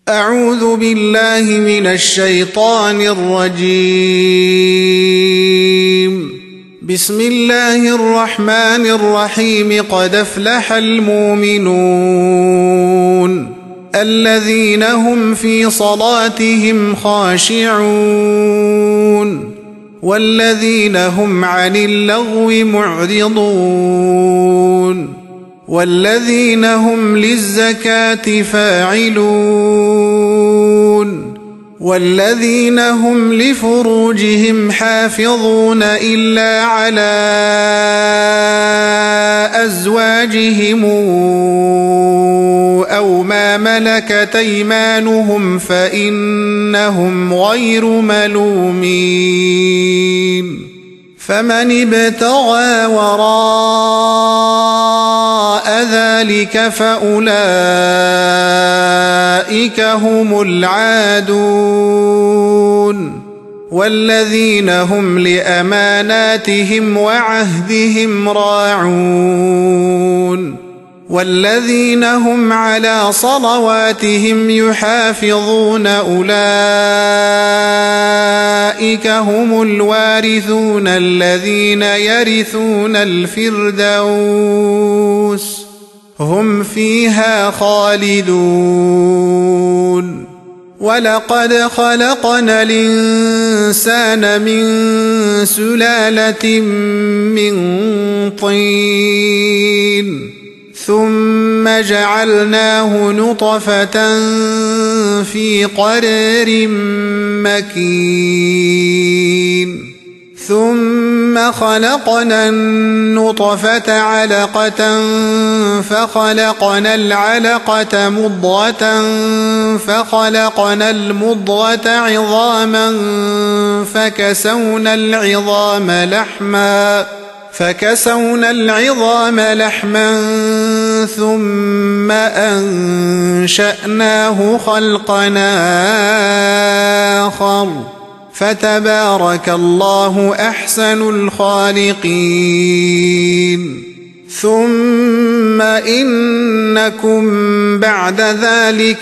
أعوذ بالله من الشيطان الرجيم. بسم الله الرحمن الرحيم. قد أفلح المؤمنون الذين هم في صلاتهم خاشعون والذين هم عن اللغو معرضون والذين هم للزكاة فاعلون والذين هم لفروجهم حافظون إلا على أزواجهم أو ما ملكت أيمانهم فإنهم غير ملومين. فمن ابتغى وراء ذلك فأولئك هم العادون والذين هم لأماناتهم وعهدهم راعون والذين هم على صلواتهم يحافظون أولئك هم الوارثون الذين يرثون الفردوس هم فيها خالدون. ولقد خلقنا الإنسان من سلالة من طين ثم جعلناه نطفة في قرار مكين ثم خلقنا النطفة علقة فخلقنا العلقة مضغة فخلقنا المضغة عظاما فكسونا العظام لحما ثم أنشأناه خلقا آخر فتبارك الله أحسن الخالقين. ثم إنكم بعد ذلك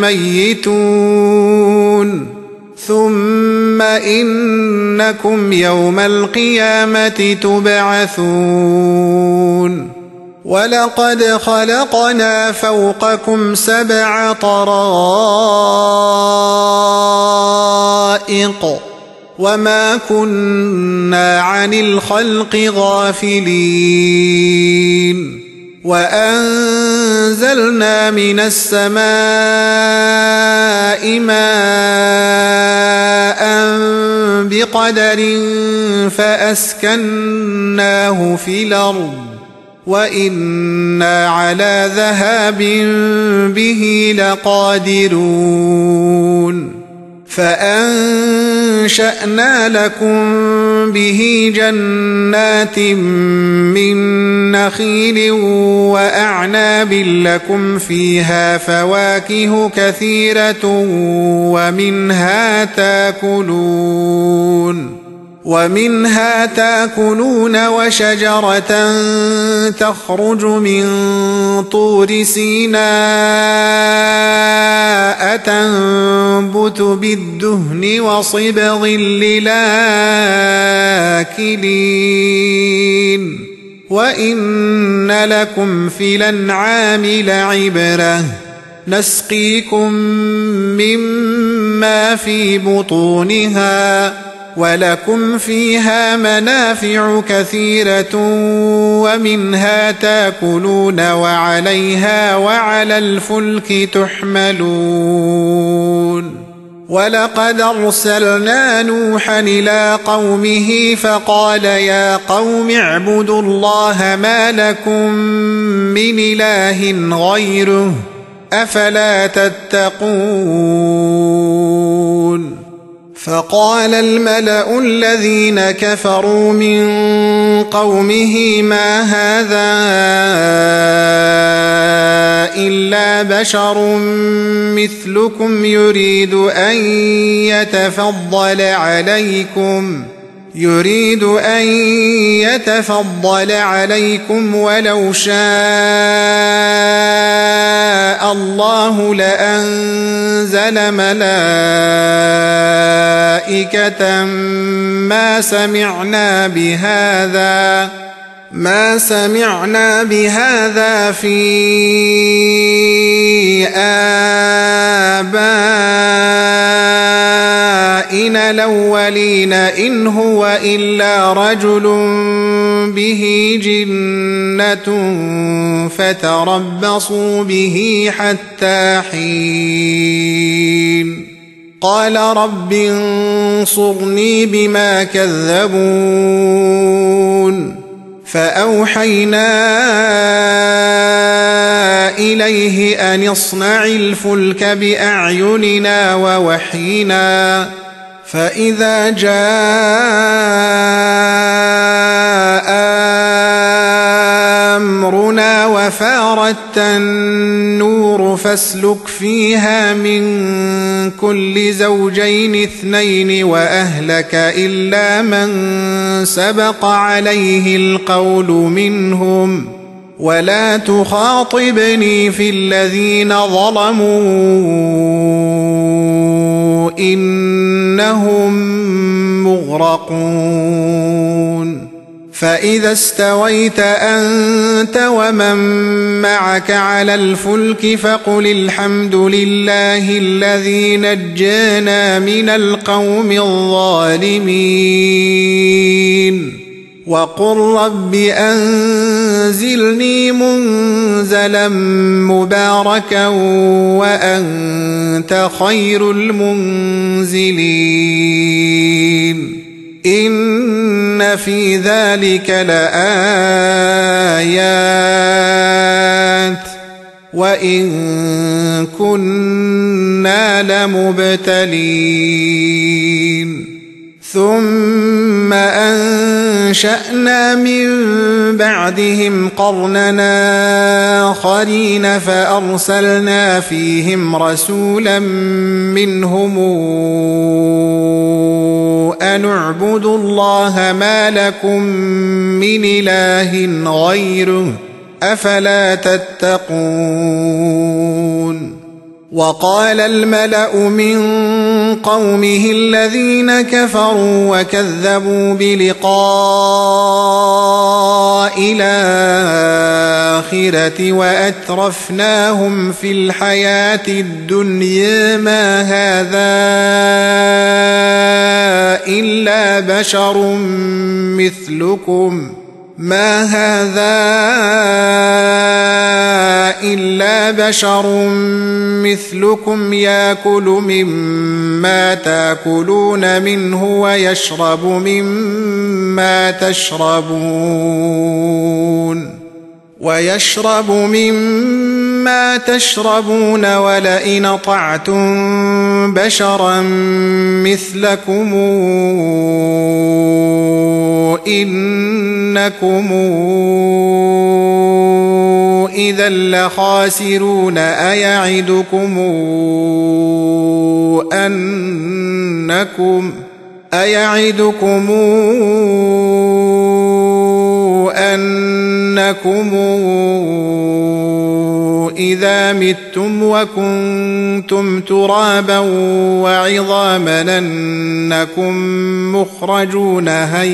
لميتون ثم إنكم يوم القيامة تبعثون. ولقد خلقنا فوقكم 7 طرائق وما كنا عن الخلق غافلين. وأنزلنا من السماء ماء بقدر فأسكناه في الأرض وإنا على ذهاب به لقادرون. فأنشأنا لكم به جنات من نخيل وأعناب لكم فيها فواكه كثيرة ومنها تاكلون وشجرة تخرج من طور سيناء تنبت بالدهن وصبغ للآكلين وإن لكم في الأنعام لعبرة نسقيكم مما في بطونها ولكم فيها منافع كثيرة ومنها تاكلون وعليها وعلى الفلك تحملون. ولقد أرسلنا نوحا إلى قومه فقال يا قوم اعبدوا الله ما لكم من إله غيره أفلا تتقون. فقال الملأ الذين كفروا من قومه ما هذا إلا بشر مثلكم يريد أن يريد أن يتفضل عليكم ولو شاء الله لأنزل ملائكة ما سمعنا بهذا في آبائنا الأولين إن هو إلا رجل به جنة فتربصوا به حتى حين قال رب انصرني بما كذبون فأوحينا إليه أن اصنع الفلك بأعيننا ووحينا فإذا جاء أمرنا وفارت النور فاسلك فيها من كل زوجين اثنين وأهلك إلا من سبق عليه القول منهم ولا تخاطبني في الذين ظلموا إنهم مغرقون فإذا استويت أنت ومن معك على الفلك فقل الحمد لله الذي نجانا من القوم الظالمين وقل رب أنزلني منزلا مباركا وأنت خير المنزلين إن في ذلك لآيات وإن كنا لمبتلين ثم أنشأنا من بعدهم قرننا آخرين فأرسلنا فيهم رسولا منهم أن اعبدوا الله ما لكم من إله غيره أفلا تتقون وقال الملأ من قومه الذين كفروا وكذبوا بلقاء الآخرة وأترفناهم في الحياة الدنيا ما هذا إلا بشر مثلكم يأكل مما تأكلون منه ويشرب مما تشربون ولئن أطعتم بشرا مثلكم إنكم إذا لخاسرون أيعدكم أنكم إذا متم وكنتم ترابا وعظاما أنكم مخرجون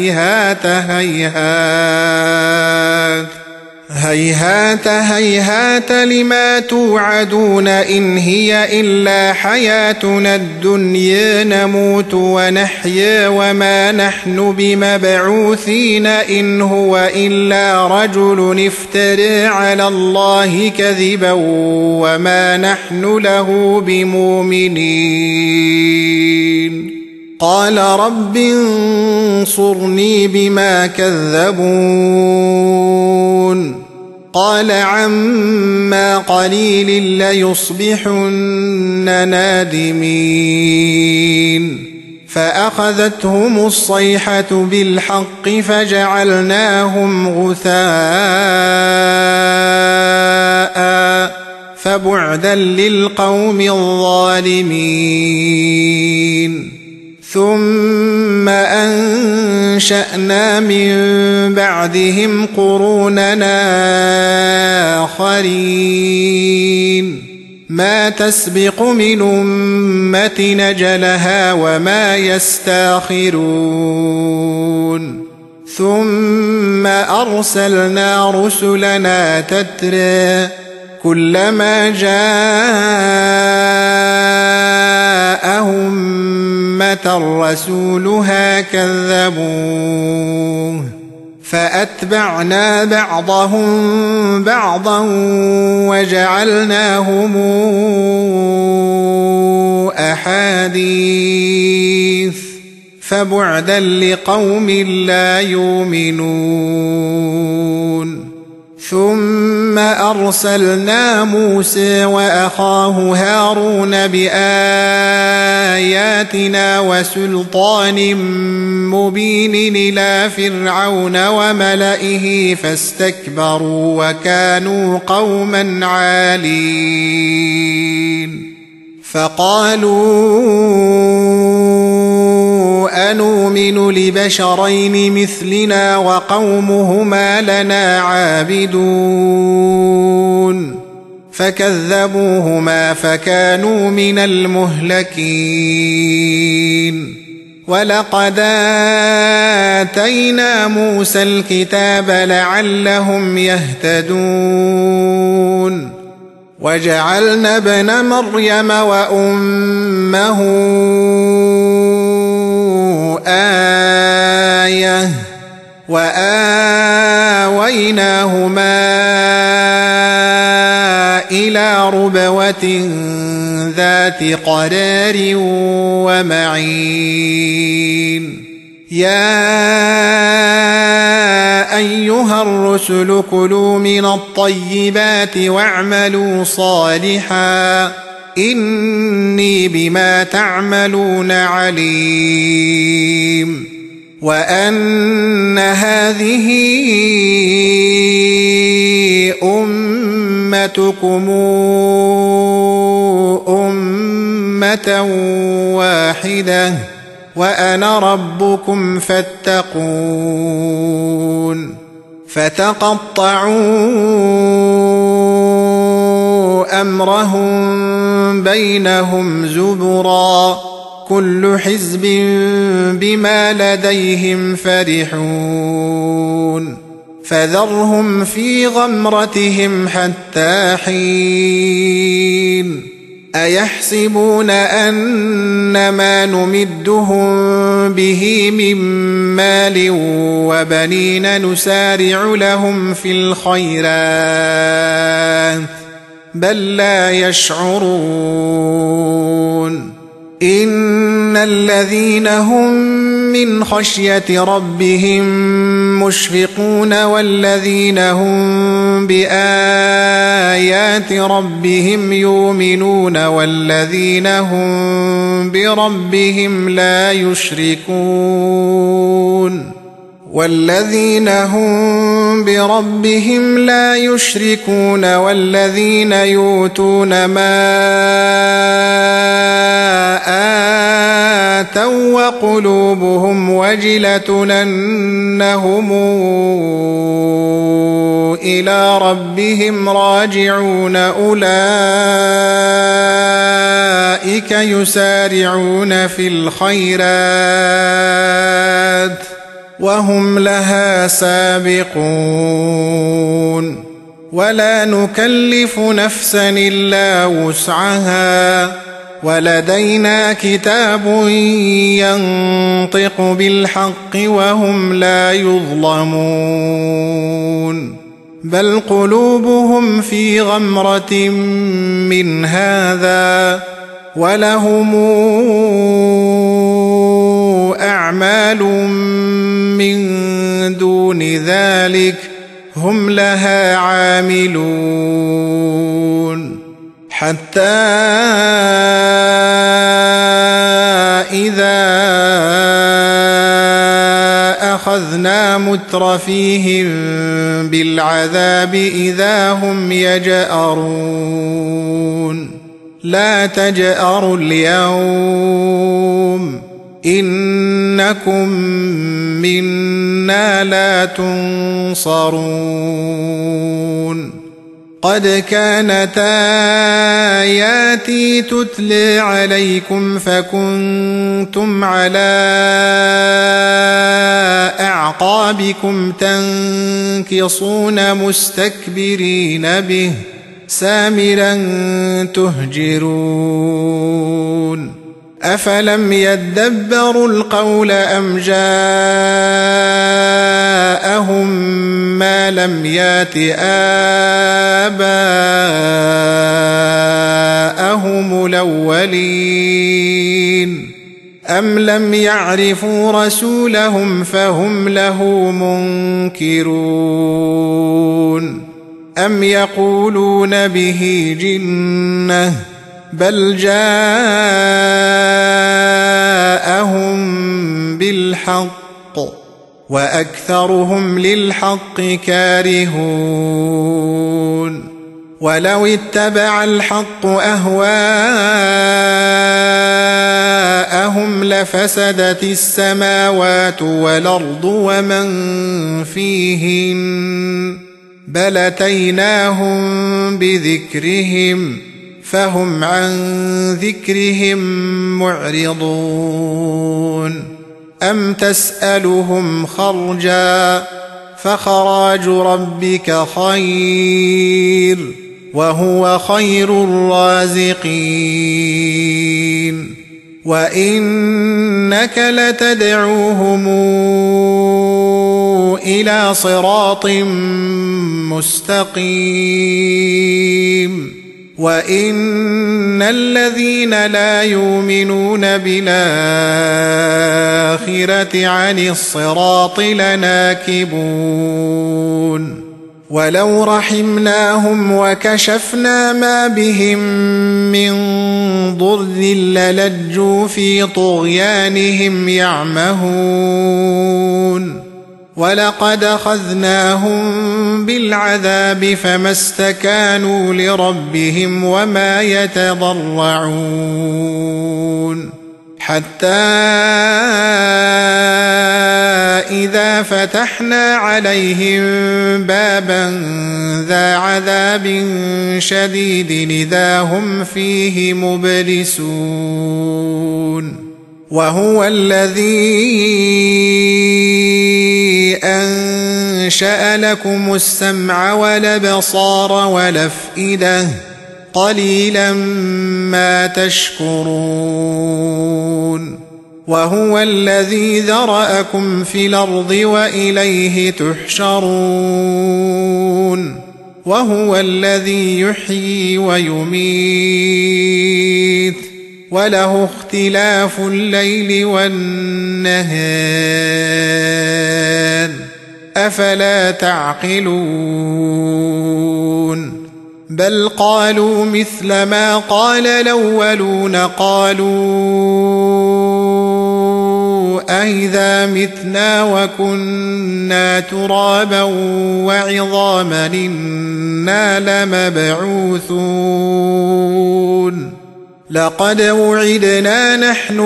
هيهات لما توعدون إن هي إلا حياتنا الدنيا نموت ونحيا وما نحن بمبعوثين إن هو إلا رجل افترى على الله كذبا وما نحن له بمؤمنين قال رب انصرني بما كذبون قال عما قليل ليصبحن نادمين فأخذتهم الصيحة بالحق فجعلناهم غثاء فبعدا للقوم الظالمين ثم أنشأنا من بعدهم قروننا آخرين ما تسبق من أمة نجلها وما يستاخرون ثم أرسلنا رسلنا تترى كلما جاء أمة رسولها كذبوه فأتبعنا بعضهم بعضا وجعلناهم أحاديث فبعدا لقوم لا يؤمنون ثم أرسلنا موسى وأخاه هارون بآياتنا وسلطان مبين إلى فرعون وملئه فاستكبروا وكانوا قوما عالين فقالوا أنؤمن لبشرين مثلنا وقومهما لنا عابدون فكذبوهما فكانوا من المهلكين ولقد آتينا موسى الكتاب لعلهم يهتدون وجعلنا ابن مريم وأمه آية وآويناهما إلى ربوة ذات قرار ومعين يا أيها الرسل كلوا من الطيبات واعملوا صالحا إني بما تعملون عليم وأن هذه أمتكم أمة واحدة وأنا ربكم فاتقون فتقطعوا أمرهم بينهم زبرا كل حزب بما لديهم فرحون فذرهم في غمرتهم حتى حين أيحسبون أن ما نمدهم به من مال وبنين نسارع لهم في الخيرات بل لا يشعرون إن الذين هم من خشية ربهم مشفقون والذين هم بآيات ربهم يؤمنون والذين هم بربهم لا يشركون والذين يؤتون ما آتوا وقلوبهم وجلة أنهم إلى ربهم راجعون أولئك يسارعون في الخيرات وهم لها سابقون ولا نكلف نفسا إلا وسعها ولدينا كتاب ينطق بالحق وهم لا يظلمون بل قلوبهم في غمرة من هذا ولهم أعمال من دون ذلك هم لها عاملون حتى إذا أخذنا مترفيهم بالعذاب إذا هم يجأرون لا تجأروا اليوم إنكم منا لا تنصرون قد كانت آياتي تتلى عليكم فكنتم على أعقابكم تنكصون مستكبرين به سامرا تهجرون أفلم يدبروا القول أم جاءهم ما لم يات آباءهم الأولين أم لم يعرفوا رسولهم فهم له منكرون أم يقولون به جنة بل جاءهم بالحق وأكثرهم للحق كارهون ولو اتبع الحق أهواءهم لفسدت السماوات والأرض ومن فيهن بل أتيناهم بذكرهم فهم عن ذكرهم معرضون أم تسألهم خرجا فخراج ربك خير وهو خير الرازقين وإنك لتدعوهم إلى صراط مستقيم وإن الذين لا يؤمنون بالآخرة عن الصراط لناكبون ولو رحمناهم وكشفنا ما بهم من ضر للجوا في طغيانهم يعمهون ولقد أخذناهم بالعذاب فما استكانوا لربهم وما يتضرعون حتى إذا فتحنا عليهم بابا ذا عذاب شديد إذا هم فيه مبلسون وهو الذي أنشأ لكم السمع والأبصار والأفئدة قليلا ما تشكرون وهو الذي ذرأكم في الأرض وإليه تحشرون وهو الذي يحيي ويميت وله اختلاف الليل والنهار أفلا تعقلون بل قالوا مثل ما قال الأولون قالوا أئذا متنا وكنا ترابا وعظاما إنا لمبعوثون لقد وعدنا نحن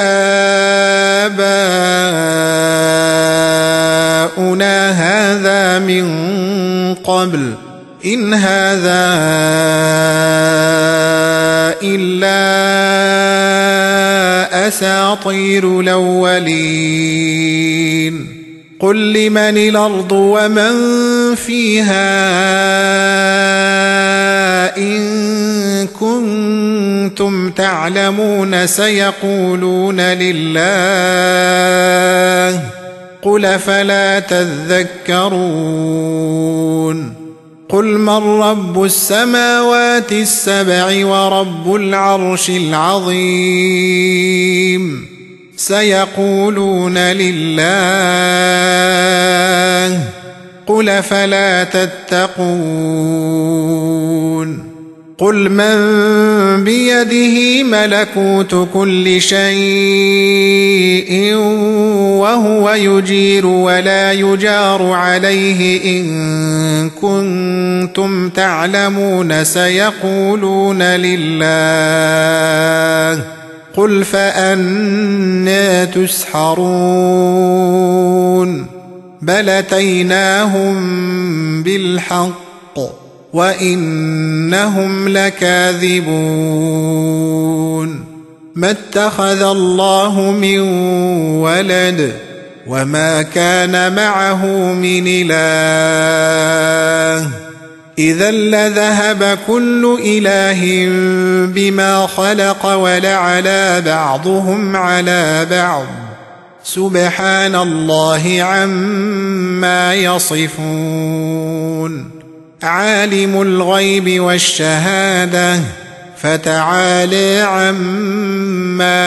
وآباؤنا هذا من قبل إن هذا إلا أساطير الأولين قل لمن الأرض ومن فيها إن كنتم تعلمون سيقولون لله قل فلا تذكرون قل من رب السماوات السبع ورب العرش العظيم سيقولون لله قل فلا تتقون قل من بيده ملكوت كل شيء وهو يجير ولا يجار عليه إن كنتم تعلمون سيقولون لله قل فأنى تسحرون بل أتيناهم بالحق وإنهم لكاذبون ما اتخذ الله من ولد وما كان معه من إله إذا لذهب كل إله بما خلق ولعلى بعضهم على بعض سبحان الله عما يصفون عالم الغيب والشهادة فتعالى عما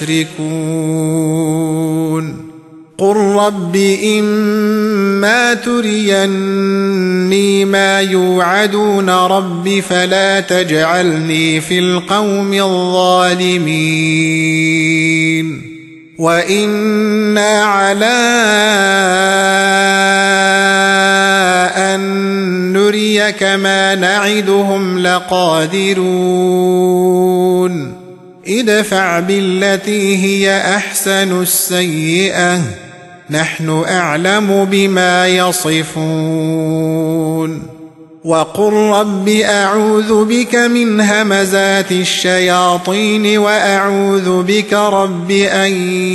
يشركون قل رب إما تريني ما يوعدون رب فلا تجعلني في القوم الظالمين وإنا على أن نريك ما نعدهم لقادرون ادفع بالتي هي أحسن السيئة نحن أعلم بما يصفون وقل رب أعوذ بك من همزات الشياطين وأعوذ بك رب أن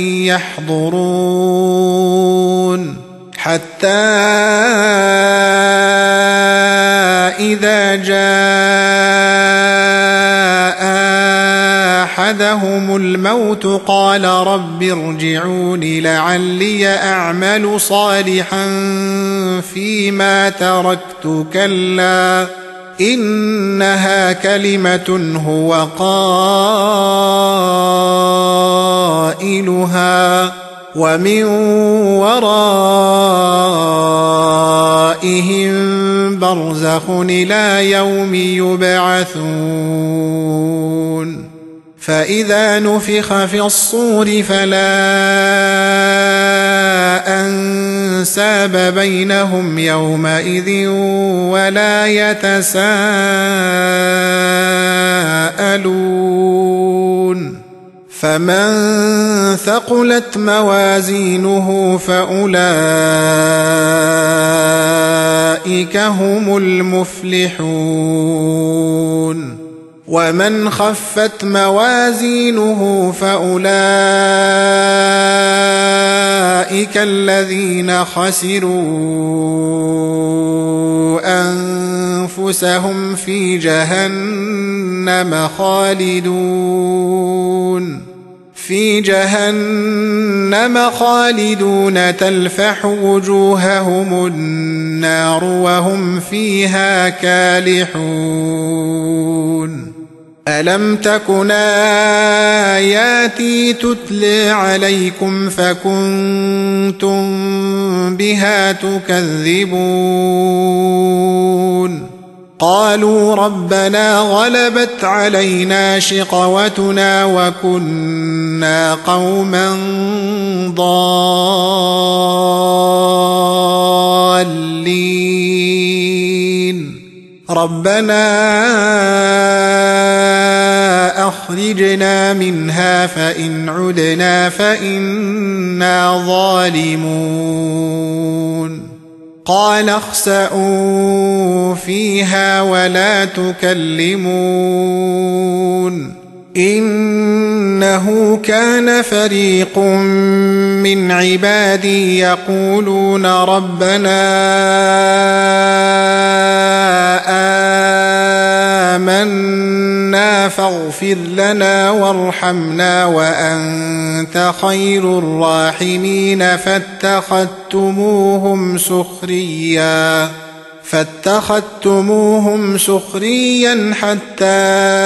يحضرون حتى إذا جاء أحدهم الموت قال رب ارجعون لعلي أعمل صالحا فيما تركت كلا إنها كلمة هو قائلها ومن ورائهم برزخ إلى يوم يبعثون فإذا نفخ في الصور فلا أنساب بينهم يومئذ ولا يتساءلون فمن ثقلت موازينه فأولئك هم المفلحون ومن خفت موازينه فأولئك الذين خسروا أنفسهم في جهنم خالدون تلفح وجوههم النار وهم فيها كالحون ألم تكن آياتي تتلى عليكم فكنتم بها تكذبون قالوا ربنا غلبت علينا شقوتنا وكنا قوما ضالين ربنا أخرجنا منها فإن عدنا فإنا ظالمون قال اخسئوا فيها ولا تكلمون إنه كان فريق من عبادي يقولون ربنا آمنا فاغفر لنا وارحمنا وأنت خير الراحمين فاتخذتموهم سخريا حتى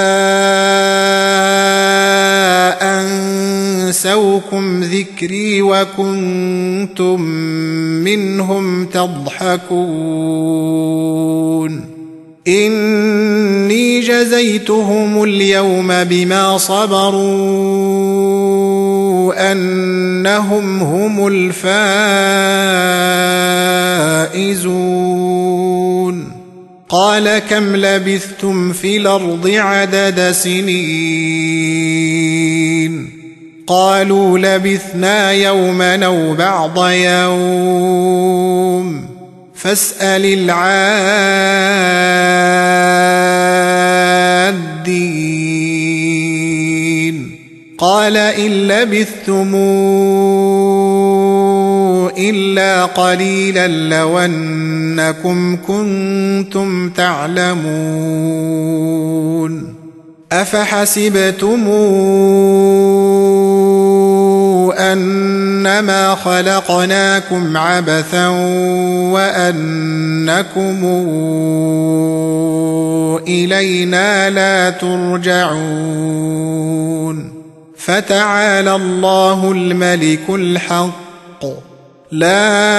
أنسوكم ذكري وكنتم منهم تضحكون إني جزيتهم اليوم بما صبروا أنهم هم الفائزون قال كم لبثتم في الأرض عدد سنين قالوا لبثنا يوما أو بعض يوم فاسأل العادين قال إن لبثتم إلا قليلا لو أنكم كنتم تعلمون أفحسبتم أنما خلقناكم عبثا وأنكم إلينا لا ترجعون فتعالى الله الملك الحق لا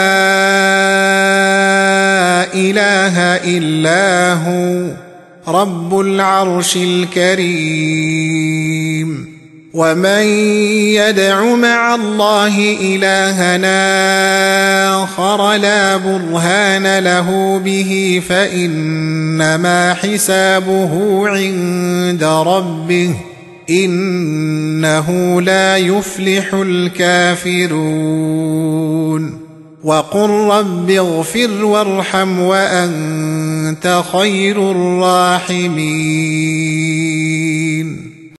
إله إلا هو رب العرش الكريم ومن يدع مع الله إلهنا آخر لا برهان له به فإنما حسابه عند ربه إنه لا يفلح الكافرون وقل رب اغفر وارحم وأنت خير الراحمين